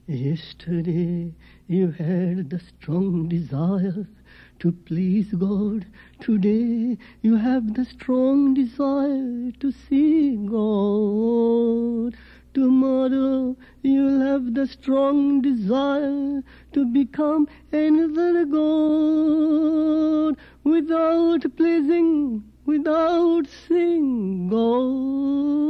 Yesterday you had the strong desire to please God. Today you have the strong desire to see God. Tomorrow you'll have the strong desire to become another God. Without pleasing, without seeing God.